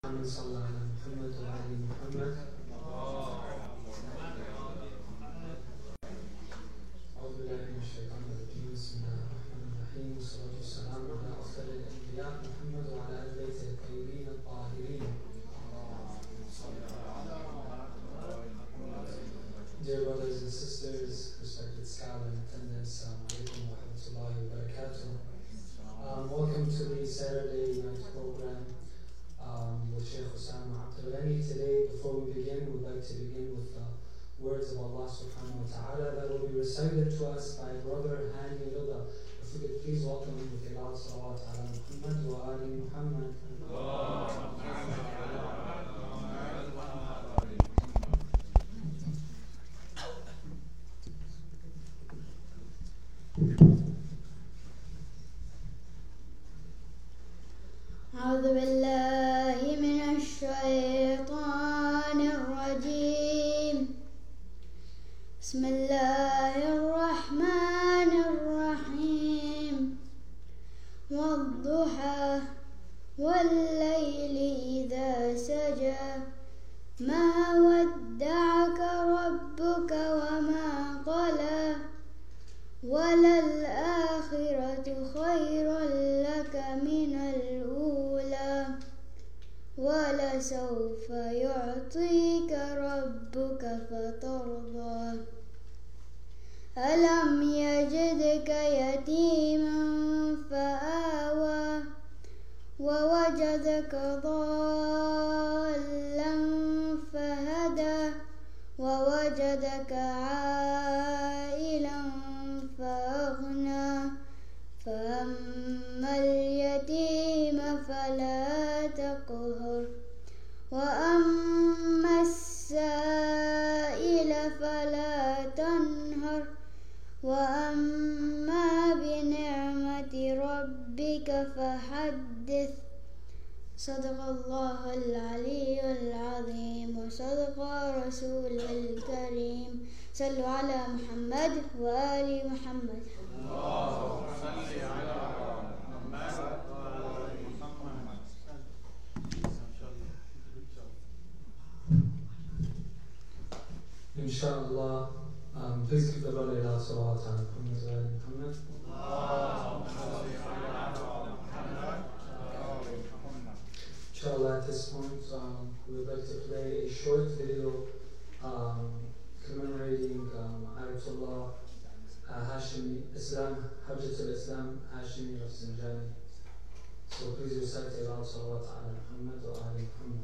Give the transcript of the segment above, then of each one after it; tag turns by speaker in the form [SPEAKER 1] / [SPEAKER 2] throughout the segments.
[SPEAKER 1] من صلى على محمد وعلى محمد. أعوذ بالله من الشيطان الرجيم. بسم الله الرحمن الرحيم، والصلاة والسلام على أفضل الأنبياء محمد وعلى آل بيته الطيبين الطاهرين. Dear brothers and sisters, respected scholar in attendance, Assalamu alaikum wa rahmatullahi wa barakatuh. Welcome to the Saturday night program with Sheikh Osama Abdul Ghani. Today, before we begin, we'd like to begin with the words of Allah subhanahu wa ta'ala that will be recited to us by Brother Hani Rida. If we could please welcome him with a loud salawat ala Muhammad wa ali Muhammad.
[SPEAKER 2] أعوذ بالله من الشيطان الرجيم. بسم الله الرحمن الرحيم. والضحى والليل إذا سجى ما ودعك ربك وما قلى وللآخرة خير لك من الأولى ولسوف يعطيك ربك فترضى. ألم يجدك يتيما فآوى ووجدك ضالا فهدى ووجدك عائلا فأغنى فأما اليتيم فلا تقهر وأما السائل فلا تنهر وأما بنعمة ربك فحدث. صدق الله العلي العظيم وصدق رسوله الكريم. صلوا على محمد وآل محمد. اللهم صل على محمد وآل محمد.
[SPEAKER 1] Inshallah, please keep the brother loud salawat ala Muhammad wa ali Muhammad. Inshallah, at this point, we would like to play a short video commemorating Ayatollah Hashimi Islam, Hujjatul Islam Hashimi Rafsanjani. So please recite a loud salawat ala Muhammad wa ali Muhammad.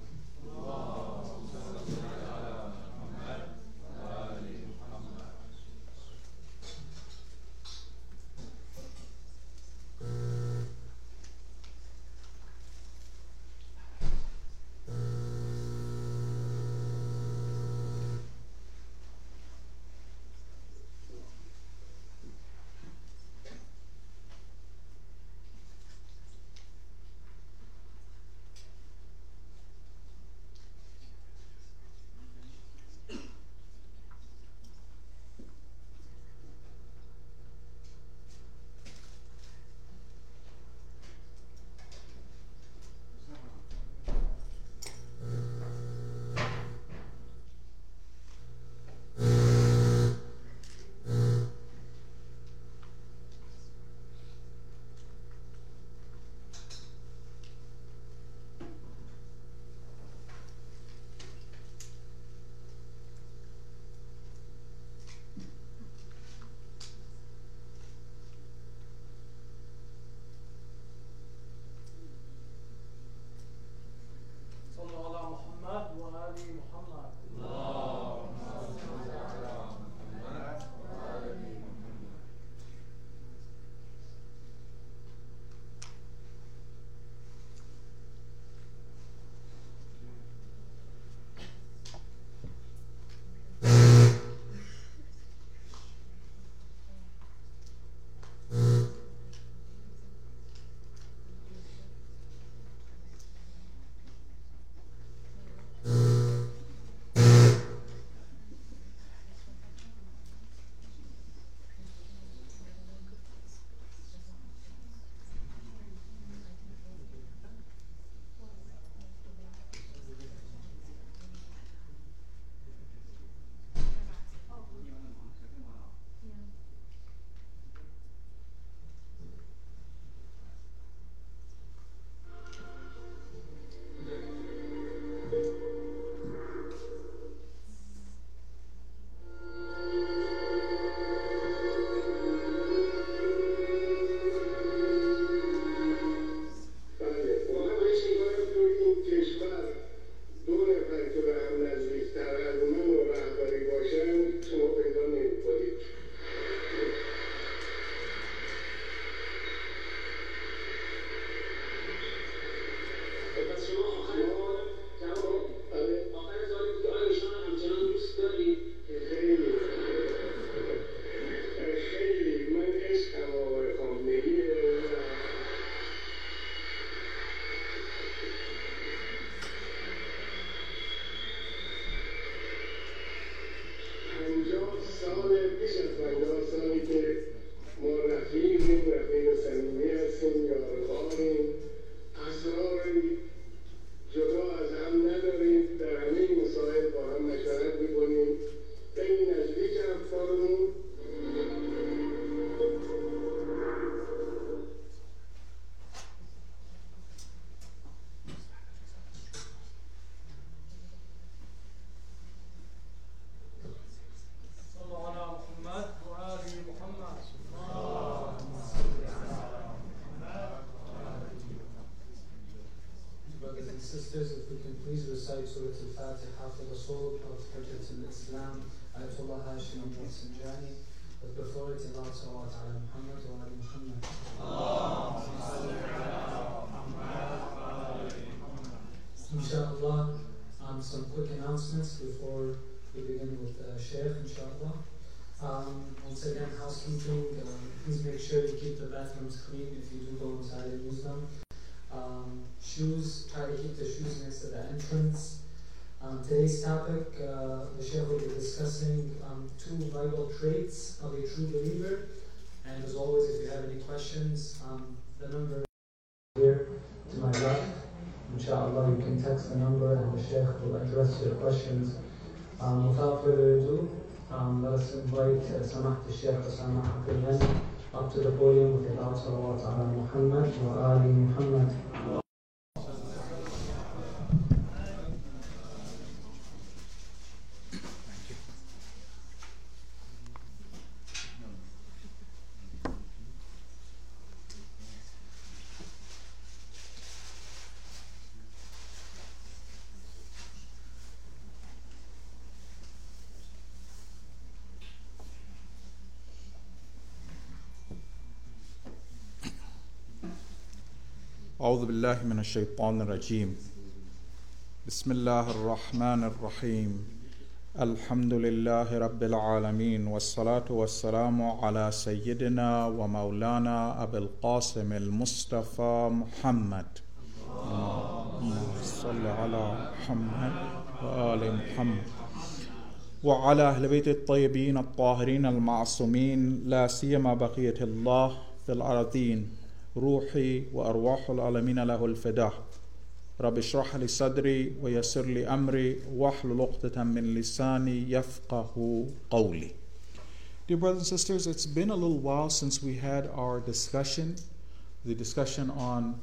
[SPEAKER 1] Surah Al-Fatiha for the soul of Hujjat al-Islam, Ayatollah Hashim al-Sinjani. But before it, Allah salawat ala Muhammad wa ali Muhammad. Inshallah, some quick announcements before we begin with the Shaykh, inshallah. Once again, housekeeping, please make sure you keep the bathrooms clean if you do go inside and use them. Shoes, try to keep the shoes next to the entrance. Today's topic, the Shaykh will be discussing 2 vital traits of a true believer. And as always, if you have any questions, the number is here to my left. Inshallah, you can text the number and the Shaykh will address your questions. Without further ado, let us invite Samahat Shaykh Osama Hafiyan up to the podium with Allah salawat ala Muhammad wa ali Muhammad.
[SPEAKER 3] أعوذ بالله من الشيطان الرجيم بسم الله الرحمن الرحيم الحمد لله رب العالمين والصلاة والسلام على سيدنا ومولانا أبي القاسم المصطفى محمد اللهم صل على محمد وآل محمد وعلى أهل بيت الطيبين الطاهرين المعصومين لا سيما بقية الله في الأرضين روحي وأرواح العالمين له الفداء رب اشرح لي صدري ويسر لي أمري واحلل عقدة من لساني يفقه قولي. Dear brothers and sisters, it's been a little while since we had our discussion, the discussion on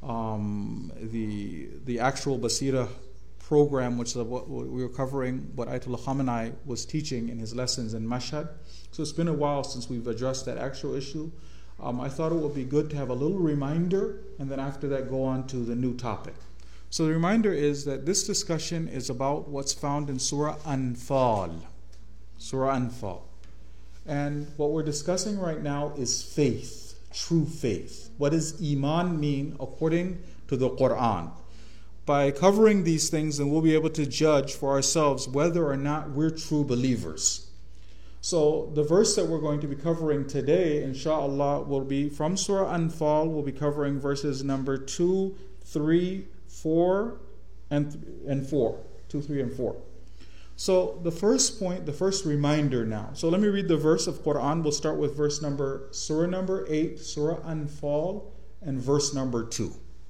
[SPEAKER 3] the actual Basira program, which is what we were covering, what Ayatollah Khamenei was teaching in his lessons in Mashhad. So it's been a while since we've addressed that actual issue. I thought it would be good to have a little reminder and then after that go on to the new topic. So the reminder is that this discussion is about what's found in Surah Anfal. Surah Anfal. And what we're discussing right now is faith, true faith. What does Iman mean according to the Quran? By covering these things, then we'll be able to judge for ourselves whether or not we're true believers. So the verse that we're going to be covering today, inshallah, will be from Surah Anfal. We'll be covering verses number 2, 3, 4, and 4. 2, 3, and 4. So the first point, the first reminder now. So let me read the verse of Quran. We'll start with Surah number 8, Surah Anfal, and verse number 2.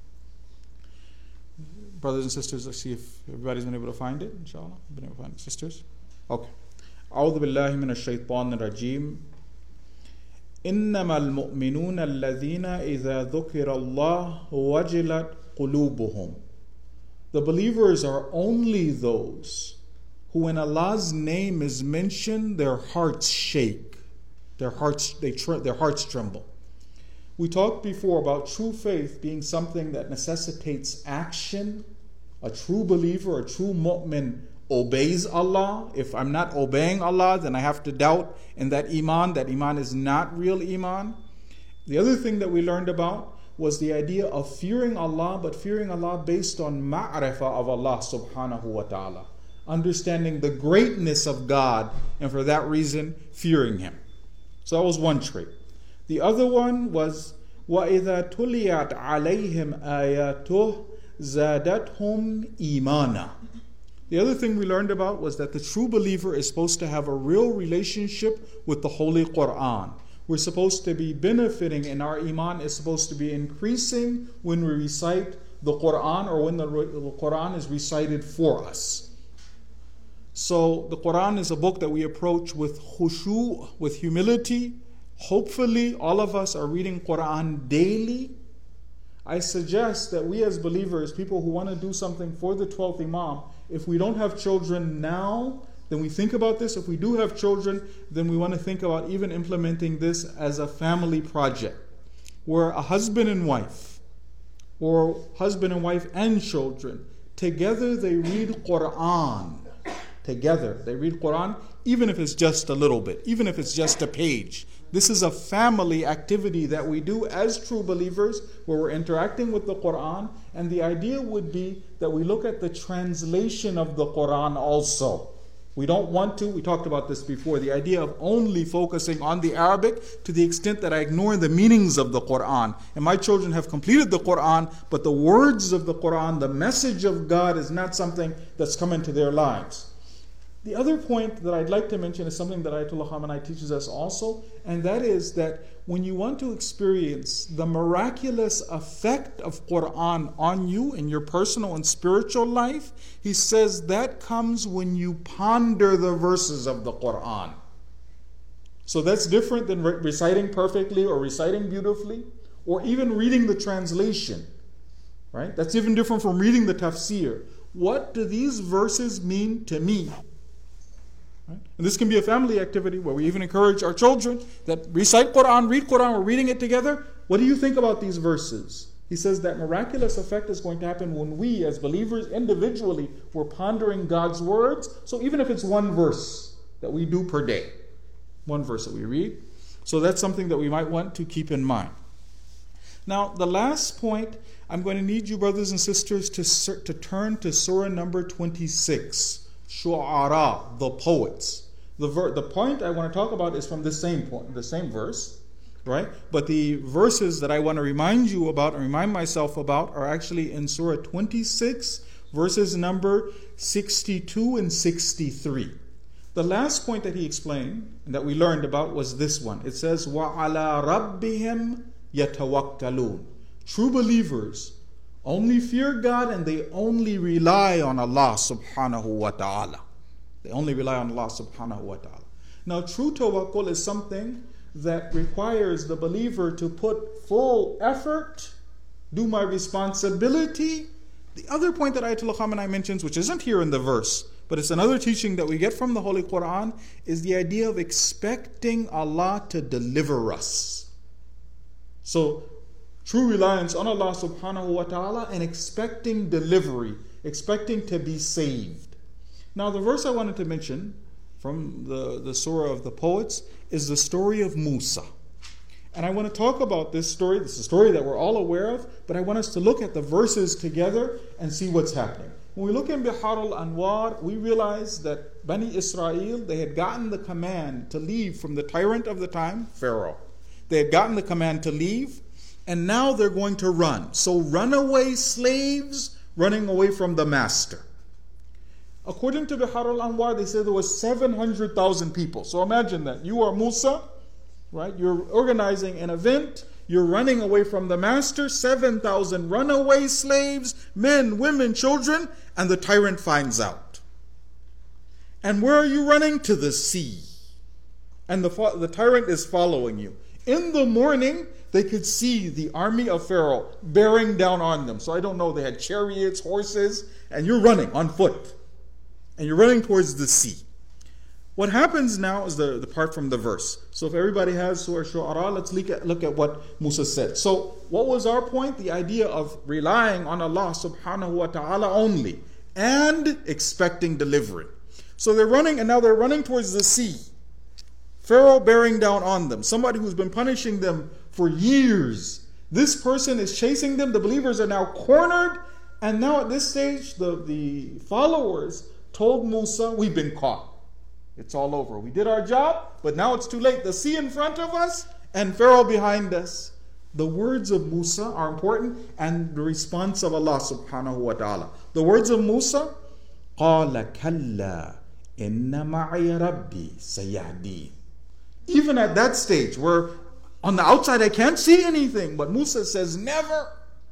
[SPEAKER 3] Brothers and sisters, let's see if everybody's been able to find it, inshallah. Been able to find it, sisters? Okay. أعوذ بالله من الشيطان الرجيم إنما المؤمنون الذين إذا ذكر الله وجلت قلوبهم. The believers are only those who, when Allah's name is mentioned, their hearts shake, their hearts tremble. We talked before about true faith being something that necessitates action. A true believer, a true mu'min, obeys Allah. If I'm not obeying Allah, then I have to doubt in that Iman is not real Iman. The other thing that we learned about was the idea of fearing Allah, but fearing Allah based on ma'rifah of Allah subhanahu wa ta'ala. Understanding the greatness of God, and for that reason, fearing Him. So that was one trait. The other one was وَإِذَا تُلِيَتْ عَلَيْهِمْ آيَاتُهُ زَادَتْهُمْ إِيمَانًا. The other thing we learned about was that the true believer is supposed to have a real relationship with the Holy Quran. We're supposed to be benefiting, and our Iman is supposed to be increasing when we recite the Quran or when the Quran is recited for us. So the Quran is a book that we approach with khushu', with humility. Hopefully all of us are reading Quran daily. I suggest that we as believers, people who want to do something for the 12th Imam, if we don't have children now, then we think about this. If we do have children, then we want to think about even implementing this as a family project, where a husband and wife, or husband and wife and children, together they read Quran. Together they read Quran, even if it's just a little bit, even if it's just a page. This is a family activity that we do as true believers, where we're interacting with the Quran, and the idea would be that we look at the translation of the Quran also. We don't want to, we talked about this before, the idea of only focusing on the Arabic to the extent that I ignore the meanings of the Quran. And my children have completed the Quran, but the words of the Quran, the message of God, is not something that's come into their lives. The other point that I'd like to mention is something that Ayatollah Khamenei teaches us also, and that is that when you want to experience the miraculous effect of Quran on you in your personal and spiritual life, he says that comes when you ponder the verses of the Quran. So that's different than reciting perfectly or reciting beautifully, or even reading the translation, right? That's even different from reading the tafsir. What do these verses mean to me? Right? And this can be a family activity where we even encourage our children that recite Quran, read Quran, we're reading it together. What do you think about these verses? He says that miraculous effect is going to happen when we as believers individually we're pondering God's words. So even if it's one verse that we do per day, one verse that we read. So that's something that we might want to keep in mind. Now the last point, I'm going to need you brothers and sisters to turn to Surah number 26. Shu'ara, the poets. The point I want to talk about is from the same point, the same verse, right? But the verses that I want to remind you about and remind myself about are actually in Surah 26, verses number 62 and 63. The last point that he explained and that we learned about was this one. It says, وَعَلَىٰ رَبِّهِمْ يَتَوَكَّلُونَ. True believers only fear God and they only rely on Allah subhanahu wa ta'ala. They only rely on Allah subhanahu wa ta'ala. Now true tawakkul is something that requires the believer to put full effort, do my responsibility. The other point that Ayatollah Khamenei mentions, which isn't here in the verse, but it's another teaching that we get from the Holy Quran, is the idea of expecting Allah to deliver us. So true reliance on Allah subhanahu wa ta'ala and expecting delivery, expecting to be saved. Now the verse I wanted to mention from the surah of the poets is the story of Musa. And I want to talk about this story. This is a story that we're all aware of, but I want us to look at the verses together and see what's happening. When we look in Bihar al-Anwar, we realize that Bani Israel, they had gotten the command to leave from the tyrant of the time, Pharaoh. They had gotten the command to leave, and now they're going to run. So runaway slaves running away from the master. According to Bihar al-Anwar, they say there was 700,000 people. So imagine that. You are Musa, right? You're organizing an event. You're running away from the master. 7,000 runaway slaves, men, women, children, and the tyrant finds out. And where are you running? To the sea. And the tyrant is following you. In the morning, they could see the army of Pharaoh bearing down on them. So I don't know, they had chariots, horses, and you're running on foot. And you're running towards the sea. What happens now is the part from the verse. So if everybody has Surah Shu'ara, let's look at what Musa said. So what was our point? The idea of relying on Allah subhanahu wa ta'ala only and expecting delivery. So they're running, and now they're running towards the sea. Pharaoh bearing down on them. Somebody who's been punishing them for years. This person is chasing them. The believers are now cornered. And now at this stage, the followers told Musa, we've been caught. It's all over. We did our job, but now it's too late. The sea in front of us and Pharaoh behind us. The words of Musa are important, and the response of Allah subhanahu wa ta'ala. The words of Musa, قَالَ كَلَّا إِنَّ مَعِيَ رَبِّي سَيَهْدِينِ. Even at that stage where on the outside I can't see anything, but Musa says, never.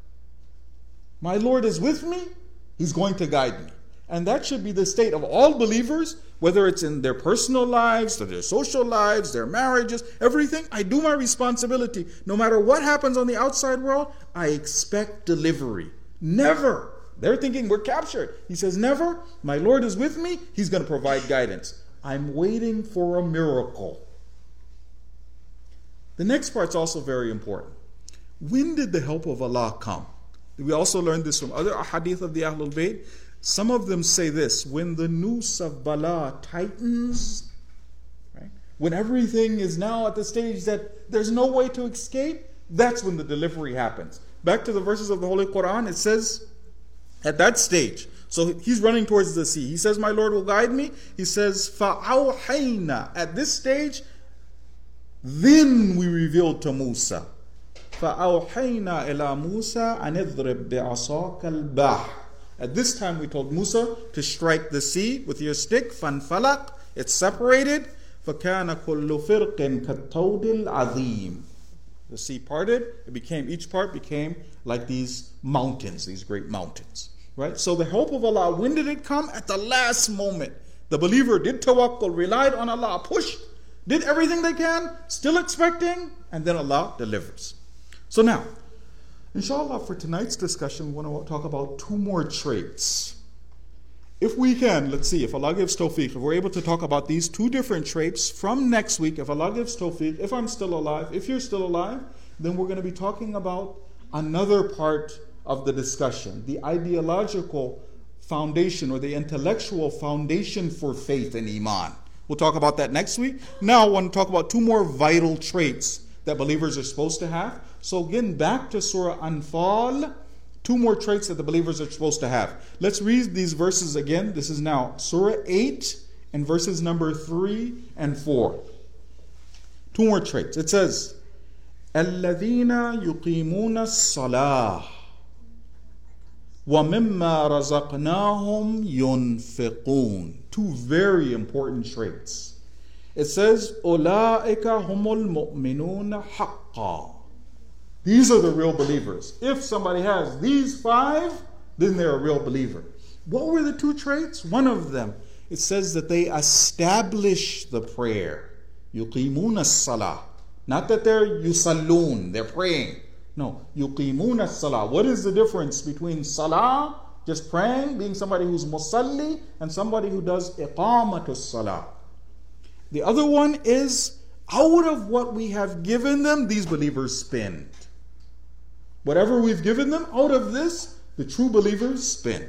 [SPEAKER 3] My Lord is with me. He's going to guide me. And that should be the state of all believers, whether it's in their personal lives, their social lives, their marriages, everything. I do my responsibility. No matter what happens on the outside world, I expect delivery. Never. They're thinking we're captured. He says, never. My Lord is with me. He's going to provide guidance. I'm waiting for a miracle. The next part's also very important. When did the help of Allah come? We also learned this from other ahadith of the Ahlul Bayt. Some of them say this: when the noose of bala tightens, right, when everything is now at the stage that there's no way to escape, that's when the delivery happens. Back to the verses of the Holy Quran, it says, at that stage, so he's running towards the sea. He says, my Lord will guide me. He says, فَأَوْحَيْنَا. At this stage, then we revealed to Musa. فَأَوْحَيْنَا إِلَى مُوسَى أَنِ اضْرِبْ بِعَصَاكَ الْبَحْرَ. At this time we told Musa to strike the sea with your stick. فَانْفَلَقْ. It's separated. فَكَانَ كُلُّ فِرْقٍ كَالطَّوْدِ الْعَظِيمِ. The sea parted. Each part became like these mountains, these great mountains. Right? So the help of Allah, when did it come? At the last moment. The believer did tawakkul, relied on Allah, pushed, did everything they can, still expecting, and then Allah delivers. So now, inshallah, for tonight's discussion, we want to talk about two more traits. If we can, let's see, if Allah gives tawfiq, if we're able to talk about these two different traits from next week, if Allah gives tawfiq, if I'm still alive, if you're still alive, then we're going to be talking about another part of the discussion, the ideological foundation or the intellectual foundation for faith and iman. We'll talk about that next week. Now I want to talk about two more vital traits that believers are supposed to have. So again, back to Surah Anfal, two more traits that the believers are supposed to have. Let's read these verses again. This is now Surah 8 and verses number 3 and 4. Two more traits. It says, الَّذِينَ يُقِيمُونَ الصَّلَاةَ وَمِمَّا رَزَقْنَاهُمْ يُنْفِقُونَ. Two very important traits. It says, أُولَٰئِكَ هُمُ الْمُؤْمِنُونَ حَقًّا. These are the real believers. If somebody has these 5, then they're a real believer. What were the two traits? One of them, it says that they establish the prayer. يُقِيمُونَ الصَّلَاةِ. Not that they're yusallun, they're praying. No, yuqimuna salah. What is the difference between salah, just praying, being somebody who's musalli, and somebody who does iqamatus salah? The other one is, out of what we have given them, these believers spend. Whatever we've given them, out of this, the true believers spend.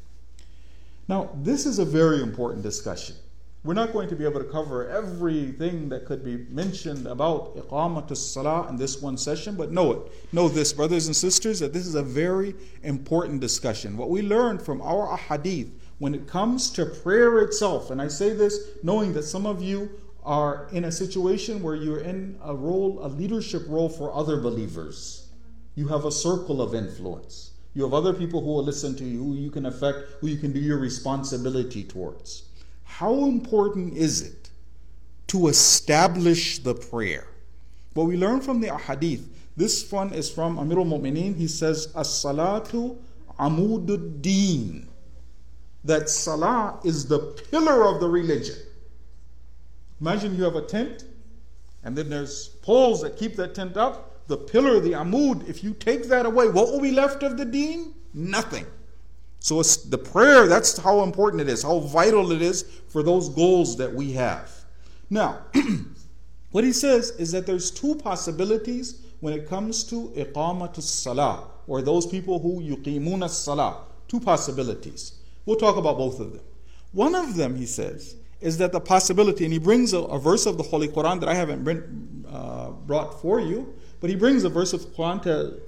[SPEAKER 3] Now, this is a very important discussion. We're not going to be able to cover everything that could be mentioned about iqamatus salah in this one session, but know it. Know this, brothers and sisters, that this is a very important discussion. What we learned from our ahadith when it comes to prayer itself, and I say this knowing that some of you are in a situation where you're in a leadership role for other believers. You have a circle of influence. You have other people who will listen to you, who you can affect, who you can do your responsibility towards. How important is it to establish the prayer? What we learn from the ahadith, this one is from Amirul Mu'mineen. He says, As-salatu amudud deen. That salah is the pillar of the religion. Imagine you have a tent, and then there's poles that keep that tent up. The pillar, the amud, if you take that away, what will be left of the deen? Nothing. So it's the prayer, that's how important it is, how vital it is for those goals that we have. Now, what he says is that there's two possibilities when it comes to iqamatus salah, or those people who yuqimuna salah. Two possibilities. We'll talk about both of them. One of them, he says, is that the possibility, and he brings a verse of the Holy Quran that I haven't brought for you, but he brings a verse of the Quran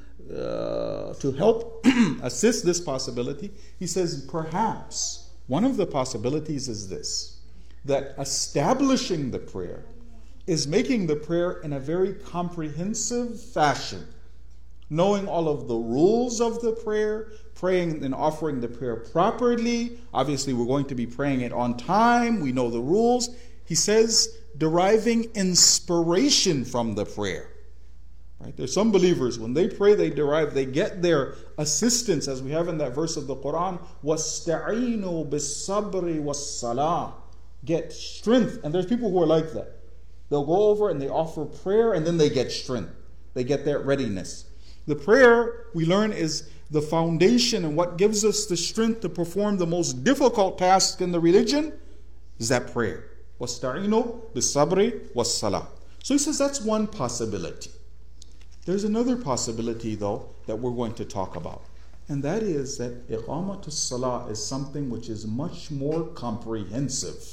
[SPEAKER 3] to help assist this possibility. He says, perhaps one of the possibilities is this, that establishing the prayer is making the prayer in a very comprehensive fashion, knowing all of the rules of the prayer, praying and offering the prayer properly. Obviously, we're going to be praying it on time. We know the rules. He says, deriving inspiration from the prayer. Right? There's some believers, when they pray, they get their assistance, as we have in that verse of the Quran, وَاسْتَعِينُوا بِالصَّبْرِ وَالصَّلَاةِ. Get strength. And there's people who are like that. They'll go over and they offer prayer, and then they get strength. They get that readiness. The prayer, we learn, is the foundation, and what gives us the strength to perform the most difficult task in the religion is that prayer. وَاسْتَعِينُوا بِالصَّبْرِ وَالصَّلَاةِ. So he says that's one possibility. There's another possibility, though, that we're going to talk about. And that is that iqamatus salah is something which is much more comprehensive.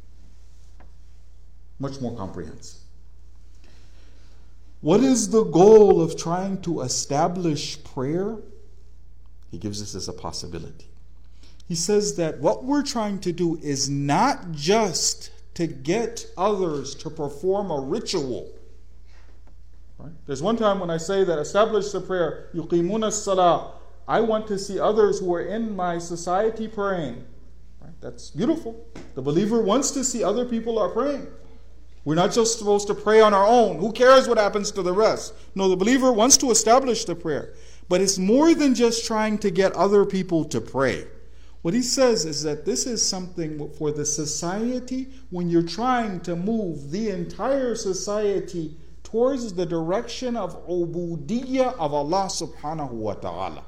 [SPEAKER 3] Much more comprehensive. What is the goal of trying to establish prayer? He gives us as a possibility. He says that what we're trying to do is not just to get others to perform a ritual. Right? There's one time when I say that establish the prayer, yuqimuna as-salah, I want to see others who are in my society praying. Right? That's beautiful. The believer wants to see other people are praying. We're not just supposed to pray on our own. Who cares what happens to the rest? No, the believer wants to establish the prayer. But it's more than just trying to get other people to pray. What he says is that this is something for the society when you're trying to move the entire society towards the direction of ubudiyyah of Allah subhanahu wa ta'ala.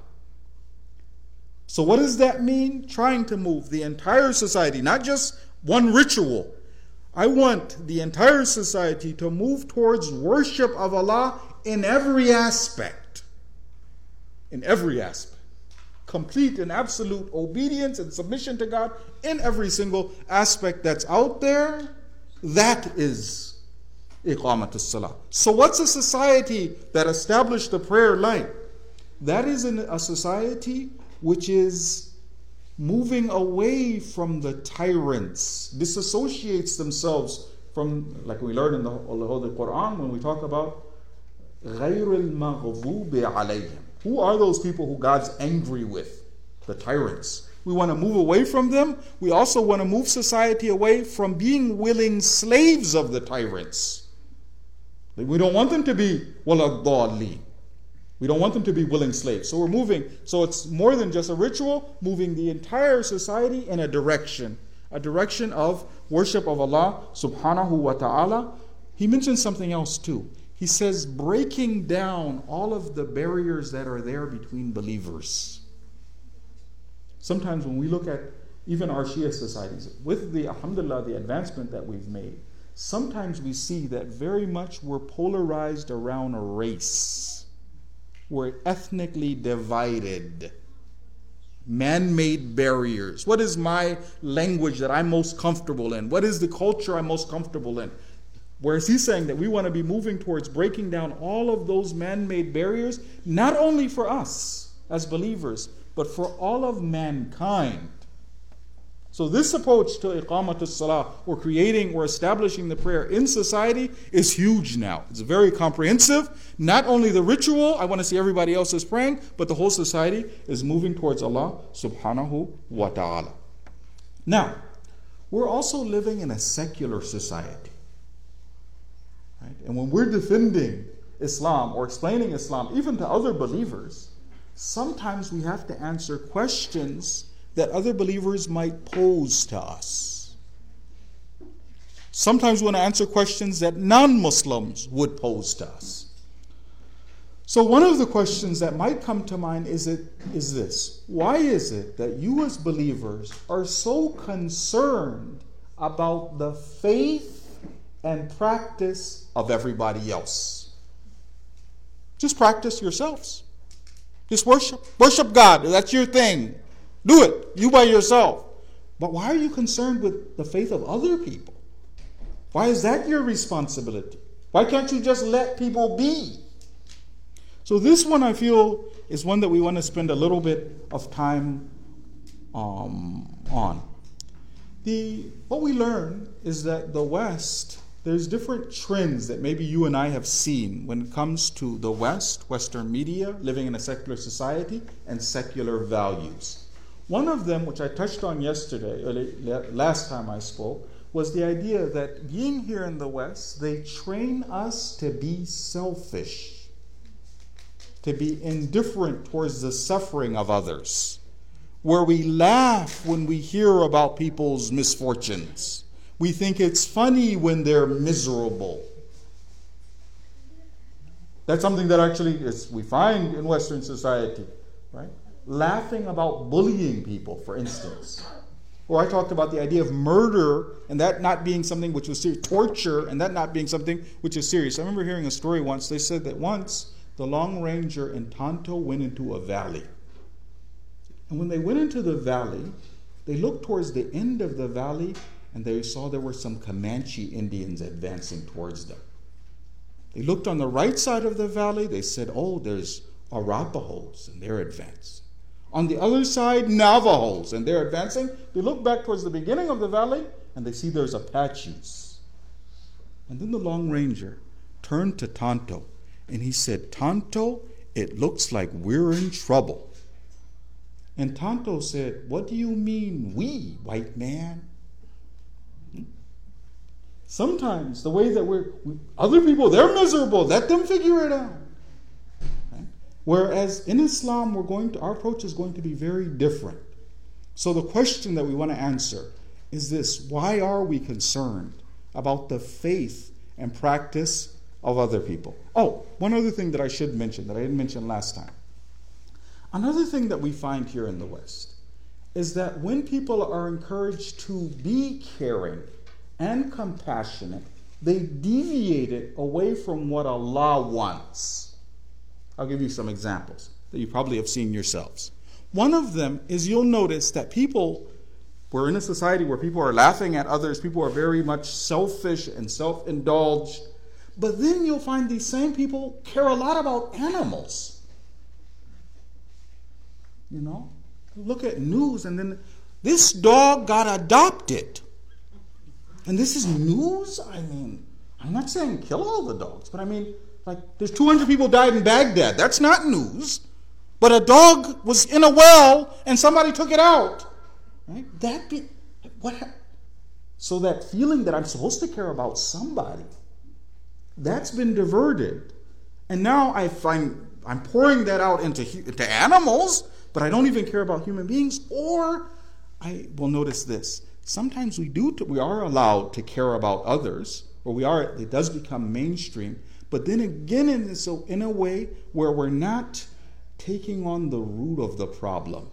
[SPEAKER 3] So what does that mean? Trying to move the entire society, not just one ritual. I want the entire society to move towards worship of Allah in every aspect. In every aspect. Complete and absolute obedience and submission to God in every single aspect that's out there. That is iqamatus salah. So what's a society that established the prayer like? That is a society which is moving away from the tyrants, disassociates themselves from, like we learn in the Holy Quran when we talk about غَيْرِ الْمَغْضُوبِ عَلَيْهِمْ. Who are those people who God's angry with? The tyrants. We want to move away from them. We also want to move society away from being willing slaves of the tyrants. We don't want them to be وَلَضَّالِّينَ. We don't want them to be willing slaves. So we're moving. So it's more than just a ritual, moving the entire society in a direction of worship of Allah subhanahu wa ta'ala. He mentions something else too. He says breaking down all of the barriers that are there between believers. Sometimes when we look at even our Shia societies, with the, alhamdulillah, the advancement that we've made, sometimes we see that very much we're polarized around a race. We're ethnically divided. Man-made barriers. What is my language that I'm most comfortable in? What is the culture I'm most comfortable in? Whereas he's saying that we want to be moving towards breaking down all of those man-made barriers, not only for us as believers, but for all of mankind. So this approach to iqamatus salah, we're establishing the prayer in society, is huge now. It's very comprehensive. Not only the ritual, I want to see everybody else is praying, but the whole society is moving towards Allah subhanahu wa ta'ala. Now, we're also living in a secular society. Right? And when we're defending Islam or explaining Islam, even to other believers, sometimes we have to answer questions that other believers might pose to us. Sometimes we want to answer questions that non-Muslims would pose to us. So one of the questions that might come to mind is this. Why is it that you as believers are so concerned about the faith and practice of everybody else? Just practice yourselves. Just worship. Worship God. That's your thing. Do it. You by yourself. But why are you concerned with the faith of other people? Why is that your responsibility? Why can't you just let people be? So this one I feel is one that we want to spend a little bit of time on. What we learn is that the West, there's different trends that maybe you and I have seen when it comes to the West, Western media, living in a secular society, and secular values. One of them, which I touched on yesterday, last time I spoke, was the idea that being here in the West, they train us to be selfish, to be indifferent towards the suffering of others, where we laugh when we hear about people's misfortunes. We think it's funny when they're miserable. That's something that actually we find in Western society, right? Laughing about bullying people, for instance. Or I talked about the idea of murder and that not being something which was serious, torture and that not being something which is serious. I remember hearing a story once. They said that once the Long Ranger and Tonto went into a valley. And when they went into the valley, they looked towards the end of the valley and they saw there were some Comanche Indians advancing towards them. They looked on the right side of the valley. They said, oh, there's Arapahoes, and they're advancing. On the other side, Navajos, and they're advancing. They look back towards the beginning of the valley, and they see there's Apaches. And then the Long Ranger turned to Tonto, and he said, Tonto, it looks like we're in trouble. And Tonto said, what do you mean, we, white man? Sometimes the way that other people, they're miserable. Let them figure it out. Okay? Whereas in Islam, our approach is going to be very different. So the question that we want to answer is this: why are we concerned about the faith and practice of other people? Oh, one other thing that I should mention that I didn't mention last time. Another thing that we find here in the West is that when people are encouraged to be caring and compassionate, they deviate it away from what Allah wants. I'll give you some examples that you probably have seen yourselves. One of them is you'll notice that we're in a society where people are laughing at others, people are very much selfish and self-indulged, but then you'll find these same people care a lot about animals. You know, look at news and then this dog got adopted. And this is news? I mean, I'm not saying kill all the dogs, but I mean, like, there's 200 people died in Baghdad. That's not news. But a dog was in a well and somebody took it out. Right? So that feeling that I'm supposed to care about somebody, that's been diverted. And now I'm pouring that out into animals, but I don't even care about human beings. Or I will notice this. Sometimes we are allowed to care about others, or it does become mainstream, but then again in a way where we're not taking on the root of the problem.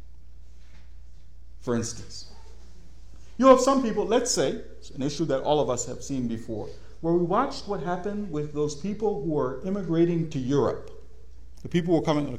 [SPEAKER 3] For instance, you have some people, let's say, it's an issue that all of us have seen before, where we watched what happened with those people who are immigrating to Europe. The people were coming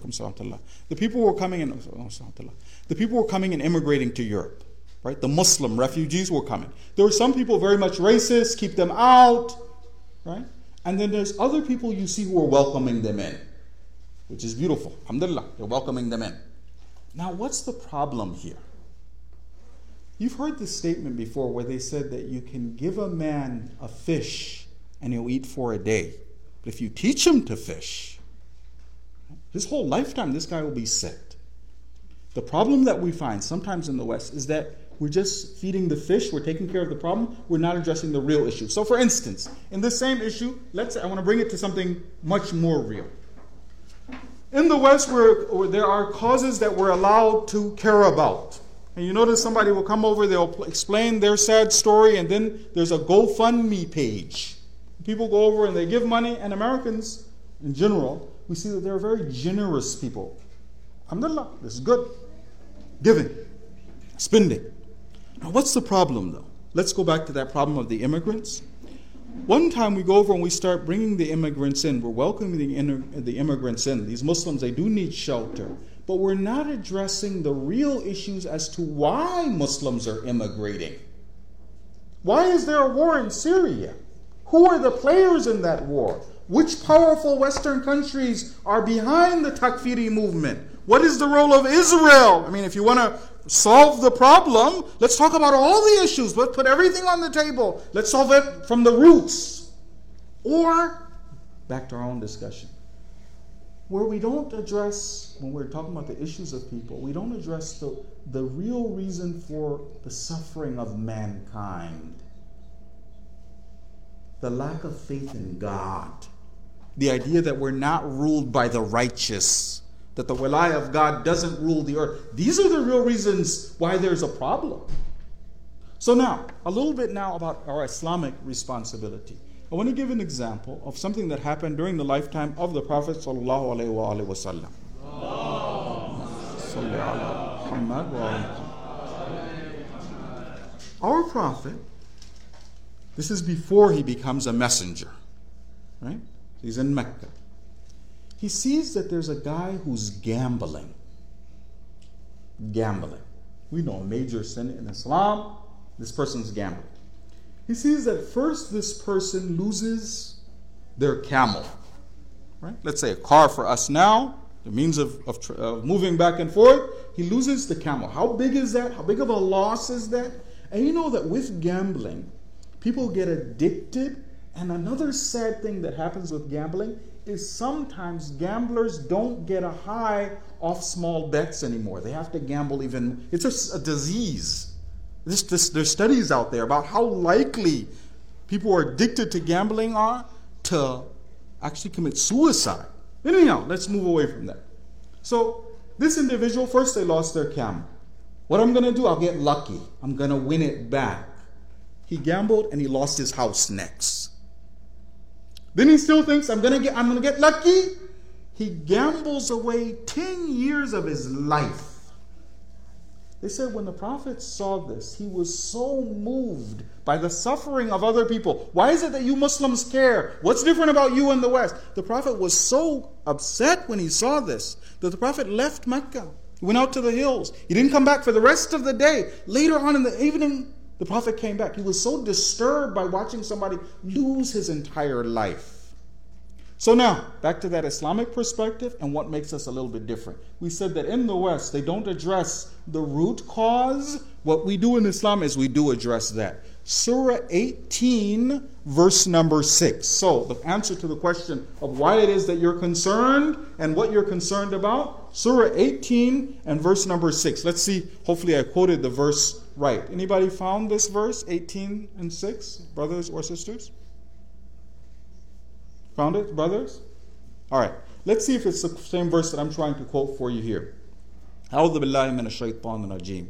[SPEAKER 3] and immigrating to Europe. Right? The Muslim refugees were coming. There were some people very much racist, keep them out, right? And then there's other people you see who are welcoming them in, which is beautiful. Alhamdulillah, they're welcoming them in. Now, what's the problem here? You've heard this statement before where they said that you can give a man a fish and he'll eat for a day. But if you teach him to fish, his whole lifetime this guy will be set. The problem that we find sometimes in the West is that we're just feeding the fish, we're taking care of the problem, we're not addressing the real issue. So for instance, in this same issue, let's say I want to bring it to something much more real. In the West, where there are causes that we're allowed to care about. And you notice somebody will come over, they'll explain their sad story, and then there's a GoFundMe page. People go over and they give money, and Americans in general, we see that they're very generous people. Alhamdulillah, this is good. Giving, spending. Now, what's the problem, though? Let's go back to that problem of the immigrants. One time we go over and we start bringing the immigrants in. We're welcoming the immigrants in. These Muslims, they do need shelter. But we're not addressing the real issues as to why Muslims are immigrating. Why is there a war in Syria? Who are the players in that war? Which powerful Western countries are behind the Takfiri movement? What is the role of Israel? I mean, if you want to solve the problem, let's talk about all the issues. Let's put everything on the table. Let's solve it from the roots. Or, back to our own discussion, where we don't address, when we're talking about the issues of people, we don't address the real reason for the suffering of mankind. The lack of faith in God. The idea that we're not ruled by the righteous. That the wilayah of God doesn't rule the earth. These are the real reasons why there's a problem. So now, a little bit now about our Islamic responsibility. I want to give an example of something that happened during the lifetime of the Prophet ﷺ. Our Prophet, this is before he becomes a messenger, right? He's in Mecca. he sees that there's a guy who's gambling. Gambling. We know a major sin in Islam. This person's gambling. He sees that first this person loses their camel. Right? Let's say a car for us now, the means of moving back and forth. He loses the camel. How big is that? How big of a loss is that? And you know that with gambling, people get addicted. And another sad thing that happens with gambling is sometimes gamblers don't get a high off small bets anymore. They have to gamble even. It's a disease. There's studies out there about how likely people who are addicted to gambling are to actually commit suicide. Anyhow, let's move away from that. So this individual, first they lost their camel. What I'm going to do, I'll get lucky. I'm going to win it back. He gambled and he lost his house next. Then he still thinks, I'm going to get lucky. He gambles away 10 years of his life. They said when the Prophet saw this, he was so moved by the suffering of other people. Why is it that you Muslims care? What's different about you in the West? The Prophet was so upset when he saw this that the Prophet left Mecca. He went out to the hills. He didn't come back for the rest of the day. Later on in the evening, the Prophet came back. He was so disturbed by watching somebody lose his entire life. So now, back to that Islamic perspective and what makes us a little bit different. We said that in the West, they don't address the root cause. What we do in Islam is we do address that. Surah 18, verse number 6. So, the answer to the question of why it is that you're concerned and what you're concerned about, Surah 18 and verse number 6. Let's see, hopefully I quoted the verse right. Anybody found this verse, 18 and 6, brothers or sisters? Found it, brothers? All right. Let's see if it's the same verse that I'm trying to quote for you here. أعوذ بالله من الشيطان الرجيم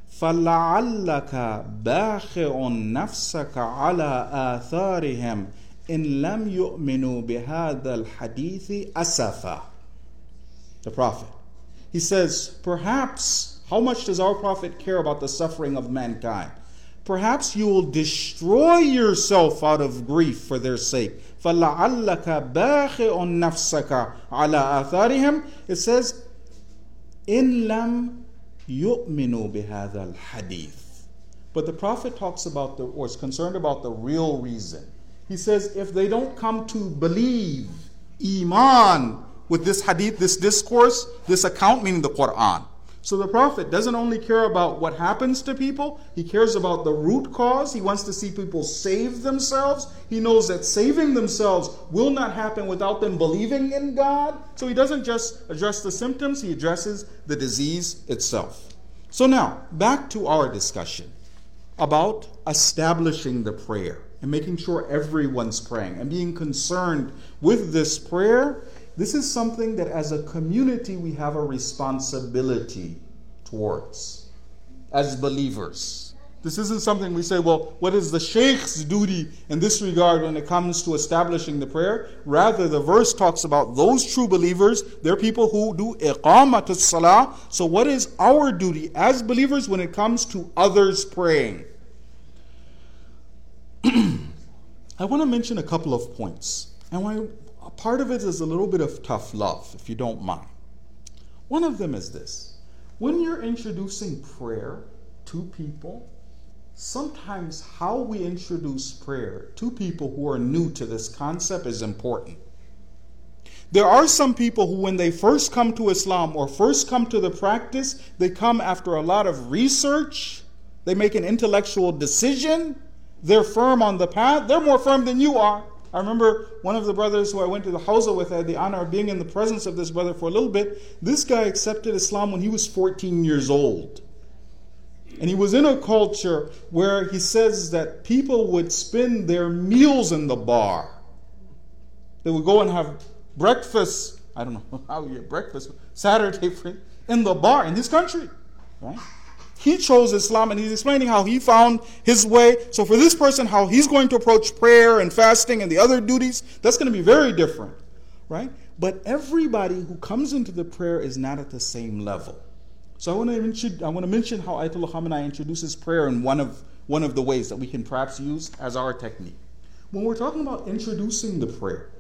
[SPEAKER 3] فلعلك باخع نفسك على آثارهم إن لم يؤمنوا بهذا الحديث أسفا. The Prophet. He says, perhaps, how much does our Prophet care about the suffering of mankind? Perhaps you will destroy yourself out of grief for their sake. فَلَعَلَّكَ بَاخِعٌ نَفْسَكَ عَلَىٰ آثَارِهِمْ. It says, إِن لَمْ يُؤْمِنُوا بِهَذَا الْحَدِيثِ. But the Prophet talks about or is concerned about the real reason. He says, if they don't come to believe, iman, with this hadith, this discourse, this account, meaning the Quran. So the Prophet doesn't only care about what happens to people, he cares about the root cause. He wants to see people save themselves. He knows that saving themselves will not happen without them believing in God. So he doesn't just address the symptoms, he addresses the disease itself. So now, back to our discussion about establishing the prayer and making sure everyone's praying and being concerned with this prayer. This is something that as a community we have a responsibility towards as believers. This isn't something we say, well, what is the sheikh's duty in this regard when it comes to establishing the prayer? Rather, the verse talks about those true believers. They're people who do iqamat as-salah. So what is our duty as believers when it comes to others praying? I want to mention a couple of points. And part of it is a little bit of tough love, if you don't mind. One of them is this. When you're introducing prayer to people, sometimes how we introduce prayer to people who are new to this concept is important. There are some people who, when they first come to Islam or first come to the practice, they come after a lot of research. They make an intellectual decision. They're firm on the path. They're more firm than you are. I remember one of the brothers who I went to the Hawza with, I had the honor of being in the presence of this brother for a little bit. This guy accepted Islam when he was 14 years old. And he was in a culture where he says that people would spend their meals in the bar. They would go and have breakfast, I don't know how you get breakfast, Saturday in the bar in his country. Right? He chose Islam and he's explaining how he found his way. So for this person, how he's going to approach prayer and fasting and the other duties, that's going to be very different, right? But everybody who comes into the prayer is not at the same level. So I want to mention how Ayatollah Khamenei introduces prayer in one of the ways that we can perhaps use as our technique. When we're talking about introducing the prayer,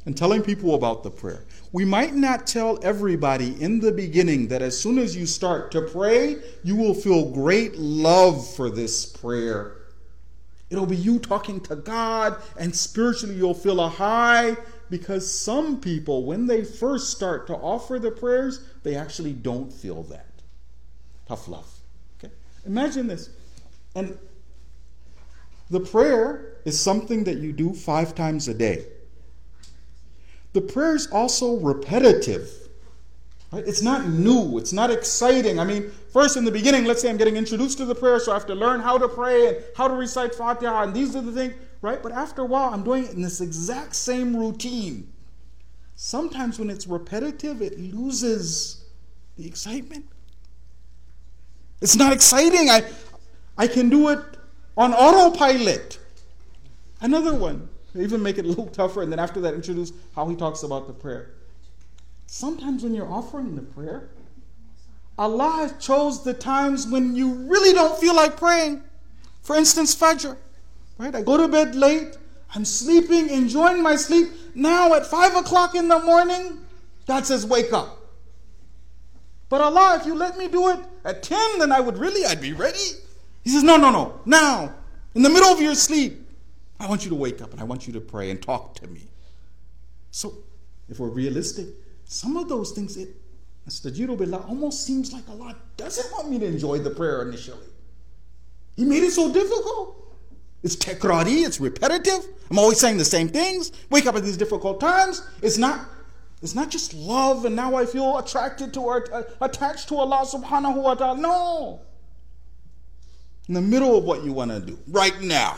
[SPEAKER 3] and telling people about the prayer. We might not tell everybody in the beginning that as soon as you start to pray, you will feel great love for this prayer. It'll be you talking to God, and spiritually you'll feel a high, because some people, when they first start to offer the prayers, they actually don't feel that. Tough love. Okay? Imagine this. And the prayer is something that you do 5 times a day. The prayer is also repetitive. Right? It's not new. It's not exciting. I mean, first in the beginning, let's say I'm getting introduced to the prayer, so I have to learn how to pray and how to recite Fatiha, and these are the things, right? But after a while, I'm doing it in this exact same routine. Sometimes when it's repetitive, it loses the excitement. It's not exciting. I can do it on autopilot. Another one, even make it a little tougher, and then after that introduce how he talks about the prayer. Sometimes when you're offering the prayer, Allah chose the times when you really don't feel like praying. For instance, Fajr. Right? I go to bed late, I'm sleeping, enjoying my sleep. Now at 5 o'clock in the morning, God says, wake up. But Allah, if you let me do it at 10, then I'd be ready. He says, no. Now, in the middle of your sleep, I want you to wake up and I want you to pray and talk to me. So, if we're realistic, some of those things, Astajiru billah, almost seems like Allah doesn't want me to enjoy the prayer initially. He made it so difficult. It's takrari, it's repetitive. I'm always saying the same things. Wake up at these difficult times. It's not just love and now I feel attracted to or attached to Allah subhanahu wa ta'ala. No. In the middle of what you want to do, right now.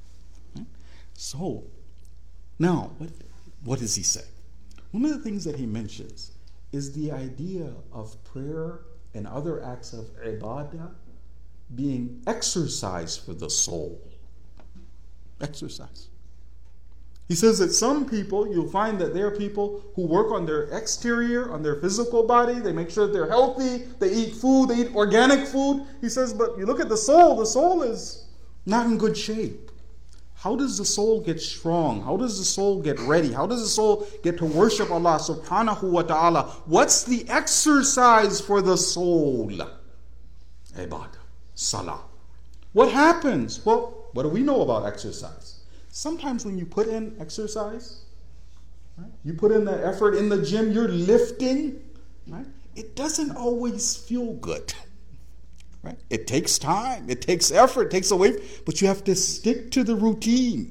[SPEAKER 3] So, now, what does he say? One of the things that he mentions is the idea of prayer and other acts of ibadah being exercise for the soul. Exercise. He says that some people, you'll find that there are people who work on their exterior, on their physical body. They make sure that they're healthy. They eat food. They eat organic food. He says, but you look at the soul is not in good shape. How does the soul get strong? How does the soul get ready? How does the soul get to worship Allah subhanahu wa ta'ala? What's the exercise for the soul? Ibadah, salah. What happens? Well, what do we know about exercise? Sometimes when you put in exercise, right, you put in that effort in the gym, you're lifting, right? It doesn't always feel good. Right? It takes time, it takes effort, it takes away, but you have to stick to the routine.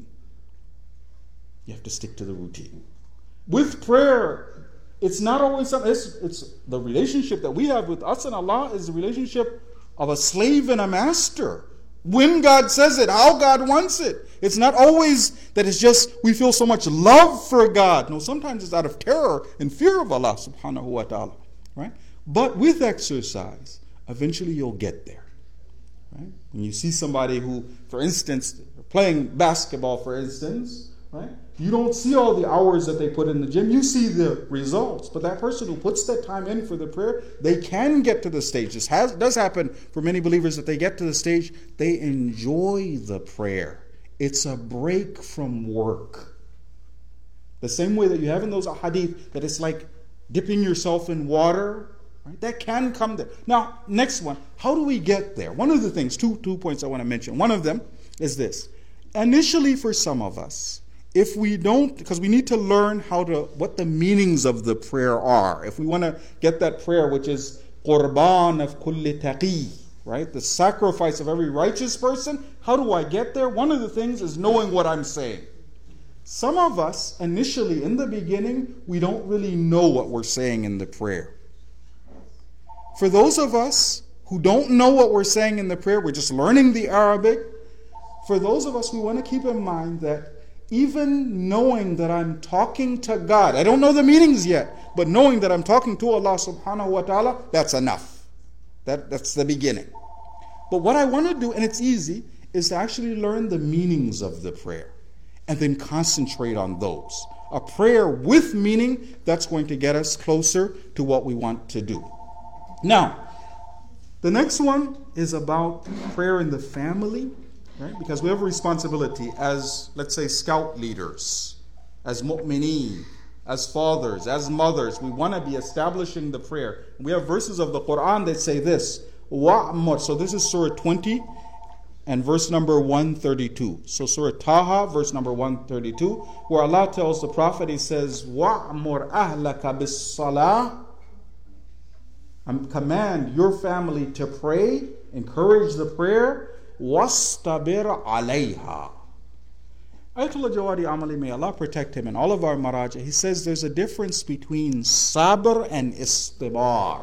[SPEAKER 3] You have to stick to the routine. With prayer, it's not always something, it's the relationship that we have with us and Allah is the relationship of a slave and a master. When God says it, how God wants it. It's not always that it's just we feel so much love for God. No, sometimes it's out of terror and fear of Allah subhanahu wa ta'ala. Right? But with exercise, eventually you'll get there. Right? When you see somebody who, for instance, playing basketball, for instance, right? You don't see all the hours that they put in the gym. You see the results. But that person who puts that time in for the prayer, they can get to the stage. This does happen for many believers that they get to the stage. They enjoy the prayer. It's a break from work. The same way that you have in those hadith that it's like dipping yourself in water. Right? That can come there. Now, next one. How do we get there? One of the things, two points I want to mention. One of them is this. Initially, for some of us, if we don't, because we need to learn what the meanings of the prayer are. If we want to get that prayer, which is qurban of kulli taqi, right? The sacrifice of every righteous person. How do I get there? One of the things is knowing what I'm saying. Some of us, initially, in the beginning, we don't really know what we're saying in the prayer. For those of us who don't know what we're saying in the prayer, we're just learning the Arabic. For those of us, we want to keep in mind that even knowing that I'm talking to God, I don't know the meanings yet, but knowing that I'm talking to Allah subhanahu wa ta'ala, that's enough. That's the beginning. But what I want to do, and it's easy, is to actually learn the meanings of the prayer and then concentrate on those. A prayer with meaning, that's going to get us closer to what we want to do. Now, the next one is about prayer in the family. Right? Because we have a responsibility as, let's say, scout leaders, as mu'mineen, as fathers, as mothers, we want to be establishing the prayer. We have verses of the Quran that say this. Wa'mur. So this is Surah 20 and verse number 132. So Surah Taha, verse number 132, where Allah tells the Prophet, He says, Wa'mur ahlaka bis-salah. Command your family to pray, encourage the prayer, wastabir alayha. Ayatollah Jawadi Amali, may Allah protect him and all of our maraja, he says there's a difference between sabr and istibar.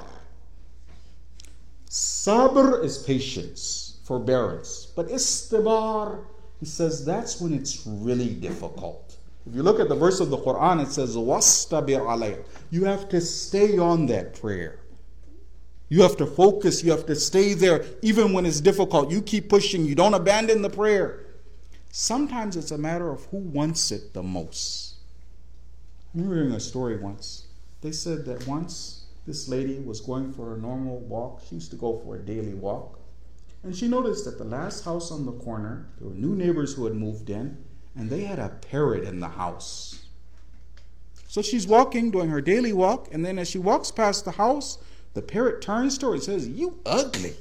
[SPEAKER 3] Sabr is patience, forbearance. But istibar, he says that's when it's really difficult. If you look at the verse of the Quran, it says, wastabir alayha. You have to stay on that prayer. You have to focus, you have to stay there, even when it's difficult. You keep pushing, you don't abandon the prayer. Sometimes it's a matter of who wants it the most. I remember hearing a story once. They said that once this lady was going for a normal walk. She used to go for a daily walk. And she noticed that the last house on the corner, there were new neighbors who had moved in, and they had a parrot in the house. So she's walking, doing her daily walk, and then as she walks past the house, the parrot turns to her and says, "You ugly."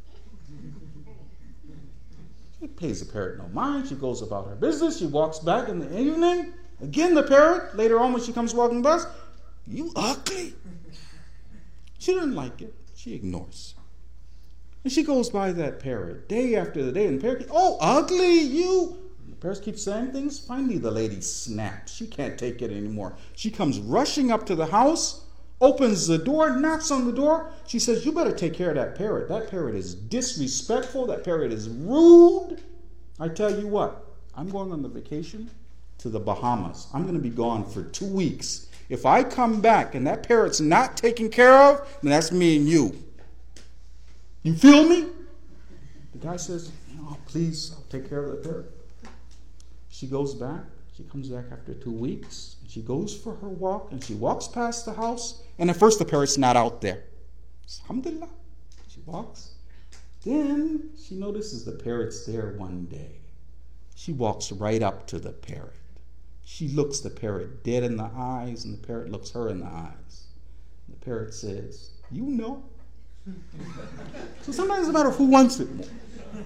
[SPEAKER 3] She pays the parrot no mind. She goes about her business. She walks back in the evening. Again, the parrot, later on when she comes walking past, "You ugly." She doesn't like it. She ignores. And she goes by that parrot day after the day, and the parrot, "Oh, ugly, you." And the parrot keeps saying things. Finally, the lady snaps. She can't take it anymore. She comes rushing up to the house, opens the door, knocks on the door. She says, "You better take care of that parrot. That parrot is disrespectful. That parrot is rude. I tell you what, I'm going on the vacation to the Bahamas. I'm going to be gone for 2 weeks. If I come back and that parrot's not taken care of, then that's me and you. You feel me?" The guy says, "Oh, please, I'll take care of the parrot." She goes back. She comes back after 2 weeks. She goes for her walk, and she walks past the house. And at first, the parrot's not out there. Alhamdulillah. She walks. Then she notices the parrot's there one day. She walks right up to the parrot. She looks the parrot dead in the eyes, and the parrot looks her in the eyes. The parrot says, "You know." So sometimes it's a matter of who wants it more.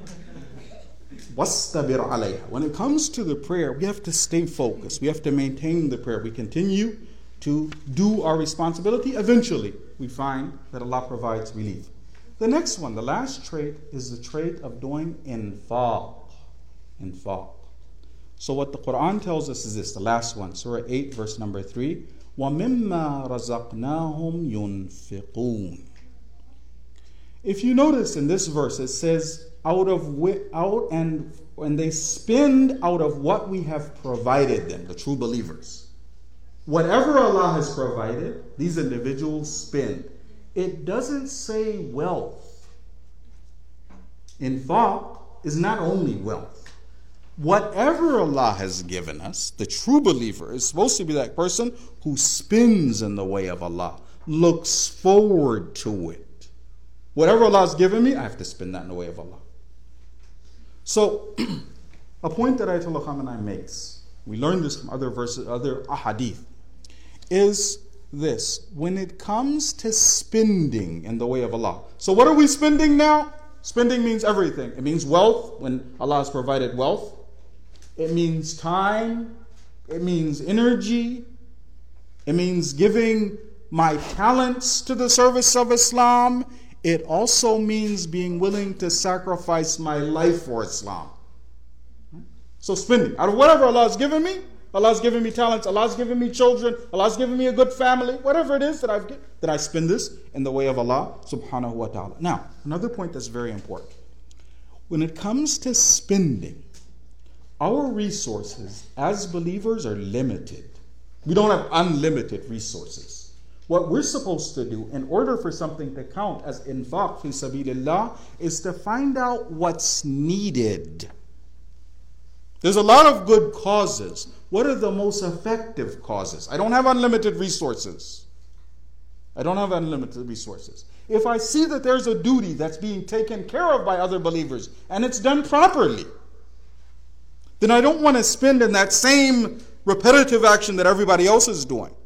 [SPEAKER 3] Wastabir alayha. When it comes to the prayer, we have to stay focused. We have to maintain the prayer. We continue to do our responsibility. Eventually, we find that Allah provides relief. The next one, the last trait, is the trait of doing infaq. Infaq. So what the Quran tells us is this, the last one, Surah 8, verse number 3. وَمِمَّا رَزَقْنَاهُمْ يُنْفِقُونَ. If you notice in this verse, it says, and they spend out of what we have provided them, the true believers. Whatever Allah has provided, these individuals spend. It doesn't say wealth. Infaq is not only wealth. Whatever Allah has given us, the true believer is supposed to be that person who spends in the way of Allah, looks forward to it. Whatever Allah has given me, I have to spend that in the way of Allah. So, a point that Ayatollah Khamenei makes, we learned this from other verses, other ahadith, is this. When it comes to spending in the way of Allah. So what are we spending now? Spending means everything. It means wealth, when Allah has provided wealth. It means time. It means energy. It means giving my talents to the service of Islam. It also means being willing to sacrifice my life for Islam. So spending. Out of whatever Allah has given me, Allah has given me talents, Allah has given me children, Allah has given me a good family, whatever it is that I spend this in the way of Allah subhanahu wa ta'ala. Now, another point that's very important. When it comes to spending, our resources as believers are limited. We don't have unlimited resources. What we're supposed to do in order for something to count as infaq fi sabilillah is to find out what's needed. There's a lot of good causes. What are the most effective causes? I don't have unlimited resources. I don't have unlimited resources. If I see that there's a duty that's being taken care of by other believers and it's done properly, then I don't want to spend in that same repetitive action that everybody else is doing.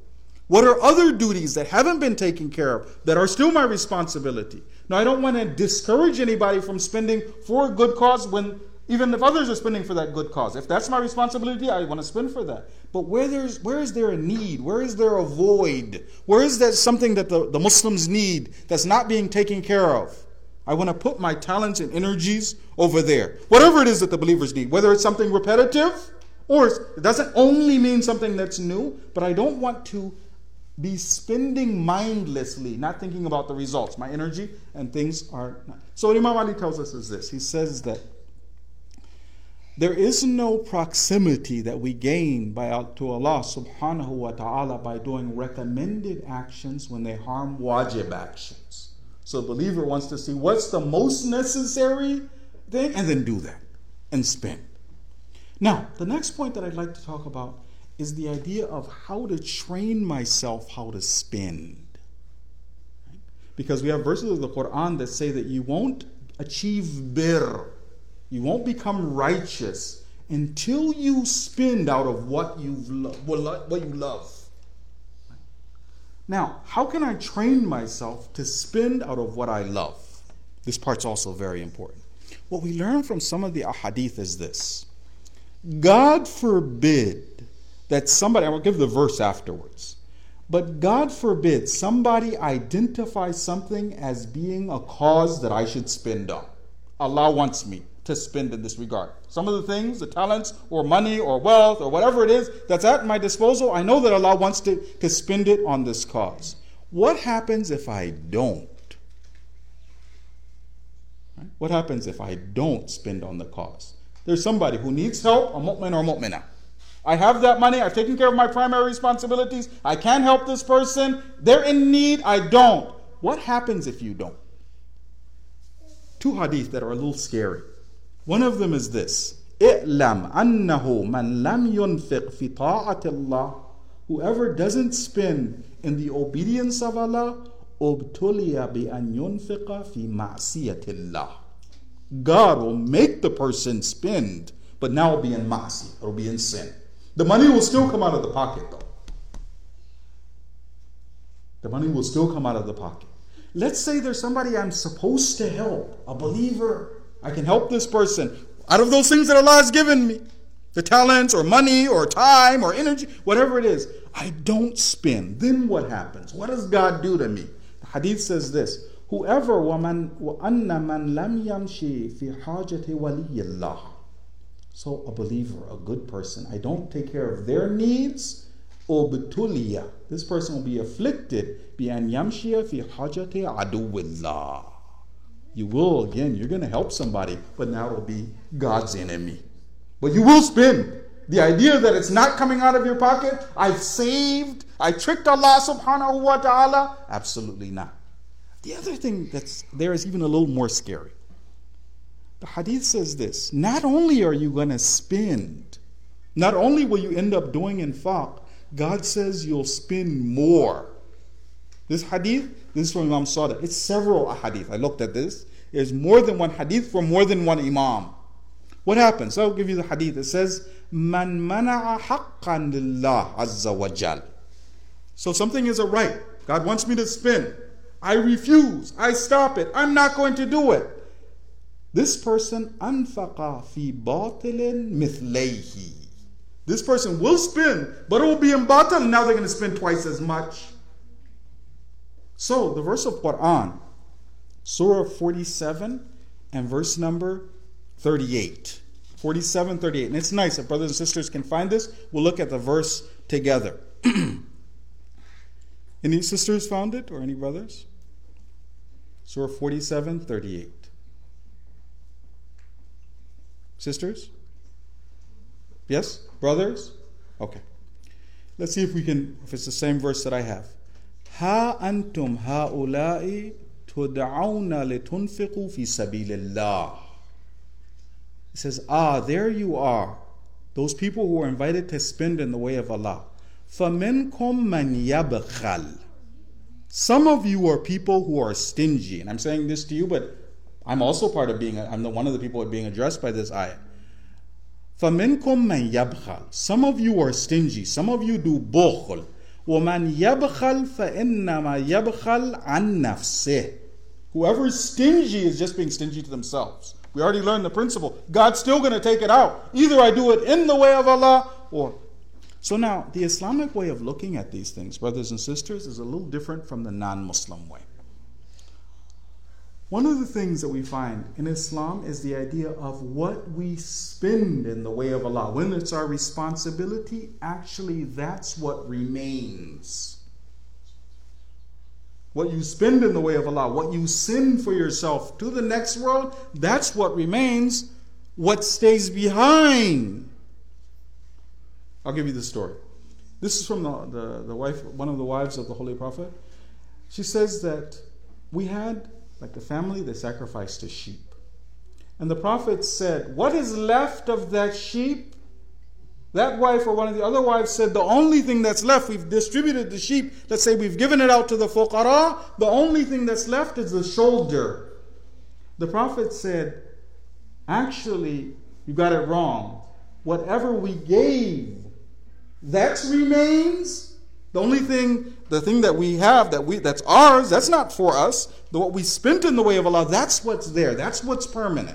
[SPEAKER 3] What are other duties that haven't been taken care of that are still my responsibility? Now, I don't want to discourage anybody from spending for a good cause even if others are spending for that good cause. If that's my responsibility, I want to spend for that. But where is there a need? Where is there a void? Where is there something that the Muslims need that's not being taken care of? I want to put my talents and energies over there. Whatever it is that the believers need, whether it's something repetitive or it doesn't only mean something that's new, but I don't want to be spending mindlessly, not thinking about the results. My energy and things are not. So what Imam Ali tells us is this. He says that there is no proximity that we gain to Allah subhanahu wa ta'ala by doing recommended actions when they harm wajib actions. So the believer wants to see what's the most necessary thing and then do that and spend. Now, the next point that I'd like to talk about is the idea of how to train myself how to spend. Because we have verses of the Quran that say that you won't achieve birr, you won't become righteous until you spend out of what you love. Now, how can I train myself to spend out of what I love? This part's also very important. What we learn from some of the ahadith is this. God forbid that somebody, I will give the verse afterwards, but God forbid somebody identify something as being a cause that I should spend on. Allah wants me to spend in this regard. Some of the things, the talents or money or wealth or whatever it is that's at my disposal, I know that Allah wants to spend it on this cause. What happens if I don't? What happens if I don't spend on the cause? There's somebody who needs help, a mu'min or mu'minah. I have that money, I've taken care of my primary responsibilities, I can help this person, they're in need, I don't. What happens if you don't? Two hadith that are a little scary. One of them is this. اعلم أنه من لم ينفق في طاعة الله, whoever doesn't spend in the obedience of Allah, ابتلي بأن ينفق في معصية الله. God will make the person spend, but now it'll be in ma'asi, it'll be in sin. The money will still come out of the pocket though. The money will still come out of the pocket. Let's say there's somebody I'm supposed to help, a believer. I can help this person out of those things that Allah has given me. The talents or money or time or energy, whatever it is. I don't spend. Then what happens? What does God do to me? The hadith says this. Whoever وَأَنَّ مَنْ لَمْ يَمْشِي فِي حَاجَةِ وَلِيِّ اللَّهِ. So a believer, a good person, I don't take care of their needs. أُبْتُلِيَ. This person will be afflicted بِأَنْ يَمْشِيَ فِي حَاجَةِ عَدُوِّ اللَّهِ. You will, again, you're going to help somebody, but now it'll be God's enemy. But you will spend. The idea that it's not coming out of your pocket, I've saved, I tricked Allah subhanahu wa ta'ala, absolutely not. The other thing that's there is even a little more scary. The hadith says this, not only are you going to spend, not only will you end up doing infaq, God says you'll spend more. This hadith, this is from Imam Sadiq. It's several hadith. I looked at this. There's more than one hadith from more than one imam. What happens? I'll give you the hadith. It says, Man mana'a haqqan lillah azza wa jal. So something is a right. God wants me to spend. I refuse. I stop it. I'm not going to do it. This person anfaqa fi batilin mithlayhi. This person will spend, but it will be in batil, and now they're going to spend twice as much. So the verse of Quran, Surah 47 and verse number 38. 47, 38. And it's nice if brothers and sisters can find this. We'll look at the verse together. Any sisters found it or any brothers? Surah 47, 38. Sisters? Yes? Brothers? Okay. Let's see if we can, if it's the same verse that I have. Ha antum haula'i tud'auna litunfiqu fi sabilillah. It says, there you are. Those people who are invited to spend in the way of Allah. فَمِنْكُمْ مَنْ يَبْخَلْ. Some of you are people who are stingy. And I'm saying this to you, but I'm also part of I'm one of the people being addressed by this ayah. فَمِنْكُمْ مَنْ يَبْخَلْ. Some of you are stingy. Some of you do bukhl. وَمَنْ يَبْخَلْ فَإِنَّمَا يَبْخَلْ عَنْ نَفْسِهِ. Whoever is stingy is just being stingy to themselves. We already learned the principle. God's still going to take it out. Either I do it in the way of Allah or... So now, the Islamic way of looking at these things, brothers and sisters, is a little different from the non-Muslim way. One of the things that we find in Islam is the idea of what we spend in the way of Allah. When it's our responsibility, actually that's what remains. What you spend in the way of Allah, what you send for yourself to the next world, that's what remains. What stays behind. I'll give you the story. This is from the wife, one of the wives of the Holy Prophet. She says that we had, like the family, they sacrificed a sheep. And the Prophet said, what is left of that sheep? That wife or one of the other wives said, the only thing that's left, we've distributed the sheep, let's say we've given it out to the fuqara, the only thing that's left is the shoulder. The Prophet said, actually, you got it wrong. Whatever we gave, that remains. The only thing, the thing that we have, that's ours, that's not for us. What we spent in the way of Allah, that's what's there. That's what's permanent.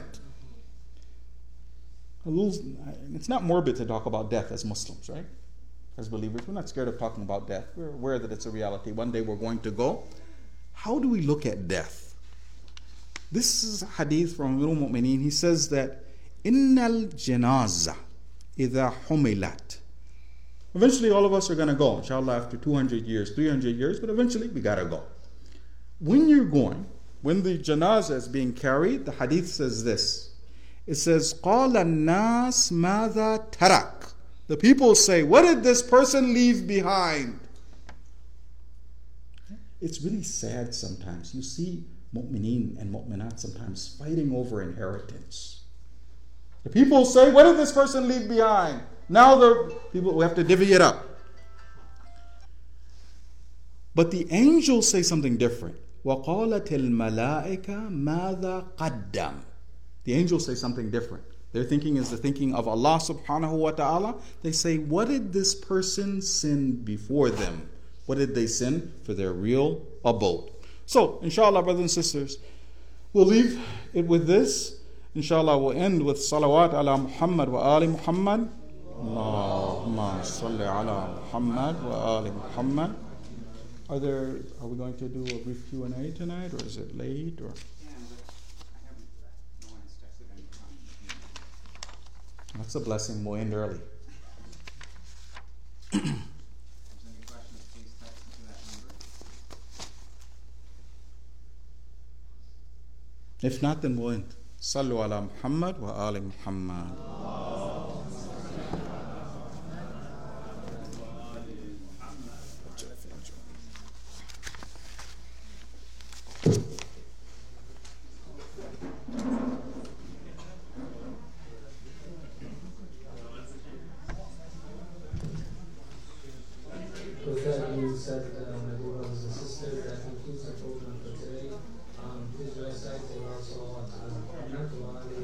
[SPEAKER 3] It's not morbid to talk about death as Muslims, right? As believers, we're not scared of talking about death. We're aware that it's a reality. One day we're going to go. How do we look at death? This is a hadith from Amirul Mu'mineen. He says that Innal janaza idha humilat. Eventually all of us are going to go, inshallah, after 200 years, 300 years, but eventually we got to go. When you're going, when the janazah is being carried, the hadith says this. It says, قَالَ النَّاسِ مَاذَا تَرَكْ. The people say, what did this person leave behind? It's really sad sometimes. You see mu'mineen and mu'minat sometimes fighting over inheritance. The people say, what did this person leave behind? Now the people, we have to divvy it up. But the angels say something different. وَقَالَتِ الْمَلَائِكَةِ مَاذَا قَدَّمْ. The angels say something different. Their thinking is the thinking of Allah subhanahu wa ta'ala. They say, what did this person sin before them? What did they sin for their real abode? So, inshallah, brothers and sisters, we'll leave it with this. Inshallah, we'll end with salawat ala Muhammad wa ali Muhammad. Allahumma salli ala Muhammad wa ali Muhammad. Are we going to do a brief Q&A tonight, or is it late? Or that's a blessing. We'll end early. If not, then we'll end. Sallu ala Muhammad wa ali Muhammad.
[SPEAKER 1] With that being said, my dear brothers and sisters, that concludes the program for today. Please recite the Salawat ala Muhammad wa ali